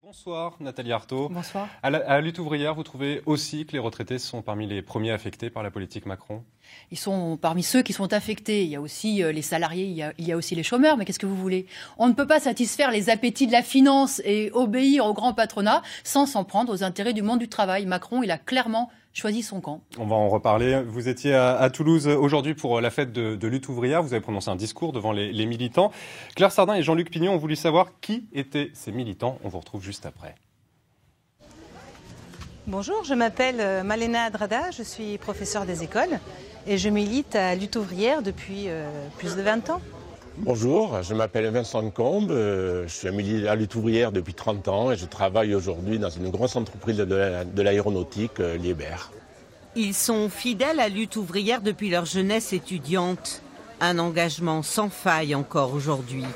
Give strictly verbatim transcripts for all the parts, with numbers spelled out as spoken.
Bonsoir Nathalie Arthaud. Bonsoir. À la, à la lutte ouvrière, vous trouvez aussi que les retraités sont parmi les premiers affectés par la politique Macron ? Ils sont parmi ceux qui sont affectés. Il y a aussi les salariés, il y a, il y a aussi les chômeurs. Mais qu'est-ce que vous voulez ? On ne peut pas satisfaire les appétits de la finance et obéir au grand patronat sans s'en prendre aux intérêts du monde du travail. Macron, il a clairement choisi son camp. On va en reparler. Vous étiez à, à Toulouse aujourd'hui pour la fête de, de lutte ouvrière. Vous avez prononcé un discours devant les, les militants. Claire Sardin et Jean-Luc Pignon ont voulu savoir qui étaient ces militants. On vous retrouve juste après. Bonjour, je m'appelle Malena Adrada, je suis professeure des écoles et je milite à Lutte ouvrière depuis euh, plus de vingt ans. Bonjour, je m'appelle Vincent Combe, je suis à Lutte ouvrière depuis trente ans et je travaille aujourd'hui dans une grosse entreprise de l'aéronautique, Liebherr. Ils sont fidèles à Lutte ouvrière depuis leur jeunesse étudiante, un engagement sans faille encore aujourd'hui.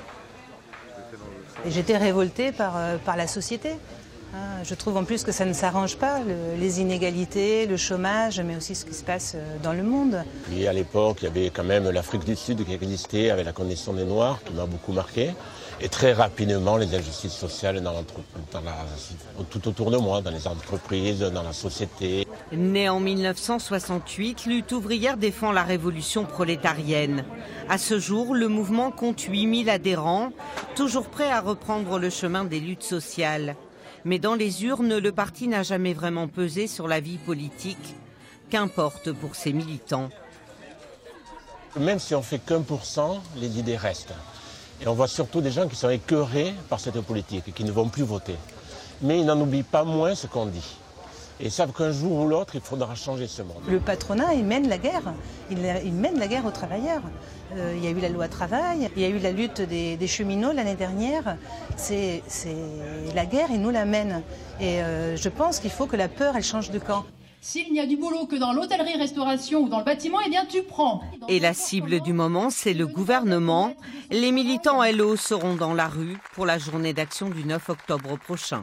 J'étais révoltée par, par la société. Je trouve en plus que ça ne s'arrange pas, le, les inégalités, le chômage, mais aussi ce qui se passe dans le monde. Et à l'époque, il y avait quand même l'Afrique du Sud qui existait avec la condition des Noirs, qui m'a beaucoup marqué. Et très rapidement, les injustices sociales dans dans la, tout autour de moi, dans les entreprises, dans la société. Né en mille neuf cent soixante-huit, Lutte ouvrière défend la révolution prolétarienne. À ce jour, le mouvement compte huit mille adhérents, toujours prêts à reprendre le chemin des luttes sociales. Mais dans les urnes, le parti n'a jamais vraiment pesé sur la vie politique. Qu'importe pour ses militants. Même si on fait qu'un pour cent, les idées restent. Et on voit surtout des gens qui sont écœurés par cette politique et qui ne vont plus voter. Mais ils n'en oublient pas moins ce qu'on dit. Et ils savent qu'un jour ou l'autre, il faudra changer ce monde. Le patronat, il mène la guerre. Il, il mène la guerre aux travailleurs. Euh, il y a eu la loi travail, il y a eu la lutte des, des cheminots l'année dernière. C'est la guerre, il nous la mène. Et euh, je pense qu'il faut que la peur, elle change de camp. S'il n'y a du boulot que dans l'hôtellerie-restauration ou dans le bâtiment, eh bien tu prends. Et la cible du moment, c'est le gouvernement. Les militants L O seront dans la rue pour la journée d'action du neuf octobre prochain.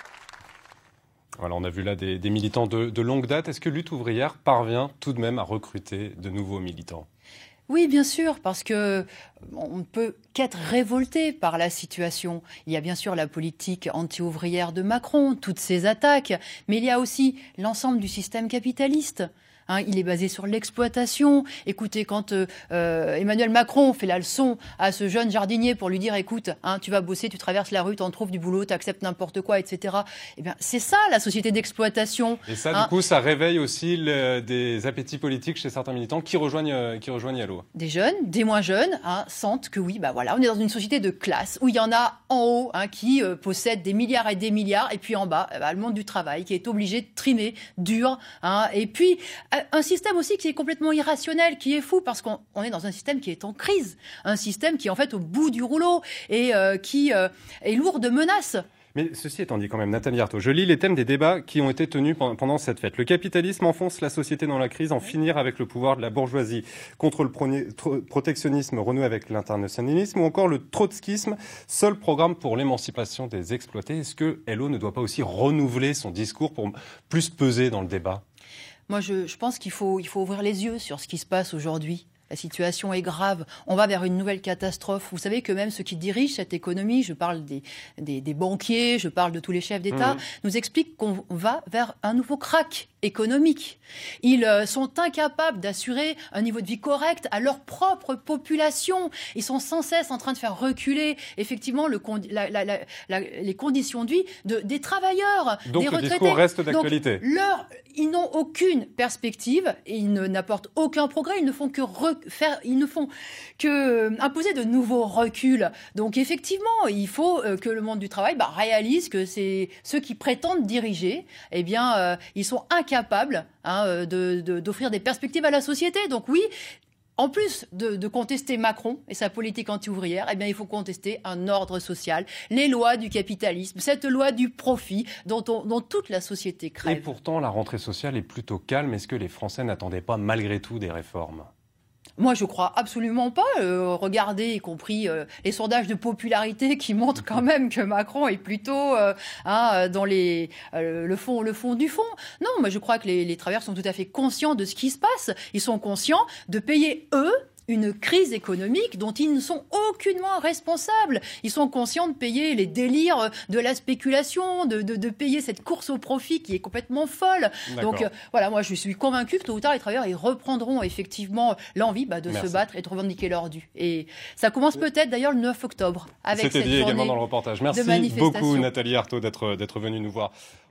Voilà, on a vu là des, des militants de, de longue date. Est-ce que Lutte ouvrière parvient tout de même à recruter de nouveaux militants ? Oui, bien sûr, parce que on ne peut qu'être révolté par la situation. Il y a bien sûr la politique anti-ouvrière de Macron, toutes ses attaques, mais il y a aussi l'ensemble du système capitaliste. Hein, il est basé sur l'exploitation. Écoutez, quand euh, Emmanuel Macron fait la leçon à ce jeune jardinier pour lui dire, écoute, hein, tu vas bosser, tu traverses la rue, t'en trouves du boulot, t'acceptes n'importe quoi, et cetera. Eh bien, c'est ça la société d'exploitation. Et ça, hein. du coup, ça réveille aussi le, des appétits politiques chez certains militants qui rejoignent, euh, qui rejoignent L O. Des jeunes, des moins jeunes, hein, sentent que oui, bah voilà, on est dans une société de classe où il y en a en haut hein, qui euh, possèdent des milliards et des milliards, et puis en bas, bah, le monde du travail qui est obligé de trimer dur, hein, et puis un système aussi qui est complètement irrationnel, qui est fou, parce qu'on on est dans un système qui est en crise, un système qui est en fait au bout du rouleau et euh, qui euh, est lourd de menaces. Mais ceci étant dit quand même, Nathalie Arthaud, je lis les thèmes des débats qui ont été tenus pendant cette fête. Le capitalisme enfonce la société dans la crise, en finir avec le pouvoir de la bourgeoisie, contre le protectionnisme, renouer avec l'internationalisme, ou encore le trotskisme, seul programme pour l'émancipation des exploités. Est-ce que L O ne doit pas aussi renouveler son discours pour plus peser dans le débat ? Moi, je, je pense qu'il faut, il faut ouvrir les yeux sur ce qui se passe aujourd'hui. La situation est grave. On va vers une nouvelle catastrophe. Vous savez que même ceux qui dirigent cette économie, je parle des, des, des banquiers, je parle de tous les chefs d'État, mmh. nous expliquent qu'on va vers un nouveau krach économique. Ils euh, sont incapables d'assurer un niveau de vie correct à leur propre population. Ils sont sans cesse en train de faire reculer effectivement le con la, la, la, la, les conditions de vie de, des travailleurs, Donc des retraités. Donc le discours reste d'actualité. Leur, ils n'ont aucune perspective et ils n'apportent aucun progrès. Ils ne font que faire, ils ne font que euh, imposer de nouveaux reculs. Donc effectivement, il faut euh, que le monde du travail bah, réalise que c'est ceux qui prétendent diriger, eh bien, euh, ils sont incapables capable hein, de, de, d'offrir des perspectives à la société. Donc oui, en plus de, de contester Macron et sa politique anti-ouvrière, eh bien, il faut contester un ordre social, les lois du capitalisme, cette loi du profit dont, on, dont toute la société crève. Et pourtant, la rentrée sociale est plutôt calme. Est-ce que les Français n'attendaient pas malgré tout des réformes ? Moi, je crois absolument pas. Euh, regardez, y compris euh, les sondages de popularité qui montrent quand même que Macron est plutôt euh, hein, dans les, euh, le fond, le fond du fond. Non, moi, je crois que les, les travailleurs sont tout à fait conscients de ce qui se passe. Ils sont conscients de payer, eux, une crise économique dont ils ne sont aucunement responsables. Ils sont conscients de payer les délires de la spéculation, de, de, de payer cette course au profit qui est complètement folle. D'accord. Donc euh, voilà, moi je suis convaincue que tôt ou tard les travailleurs ils reprendront effectivement l'envie bah, de Merci. se battre et de revendiquer leur dû. Et ça commence peut-être d'ailleurs le neuf octobre avec C'était cette dit journée également dans le reportage. de Merci manifestation. beaucoup Nathalie Arthaud d'être d'être venue nous voir.